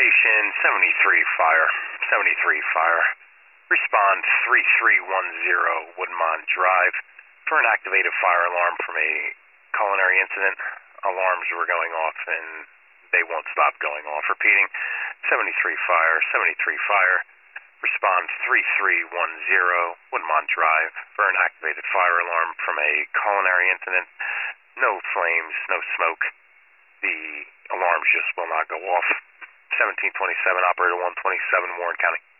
Station 73 Fire. 73 Fire. Respond 3310 Woodmont Drive for an activated fire alarm from a culinary incident. Alarms were going off and they won't stop going off. Repeating, 73 Fire, 73 Fire. Respond 3310 Woodmont Drive for an activated fire alarm from a culinary incident. No flames, no smoke. The alarms just will not go off. 1727, Operator 127, Warren County.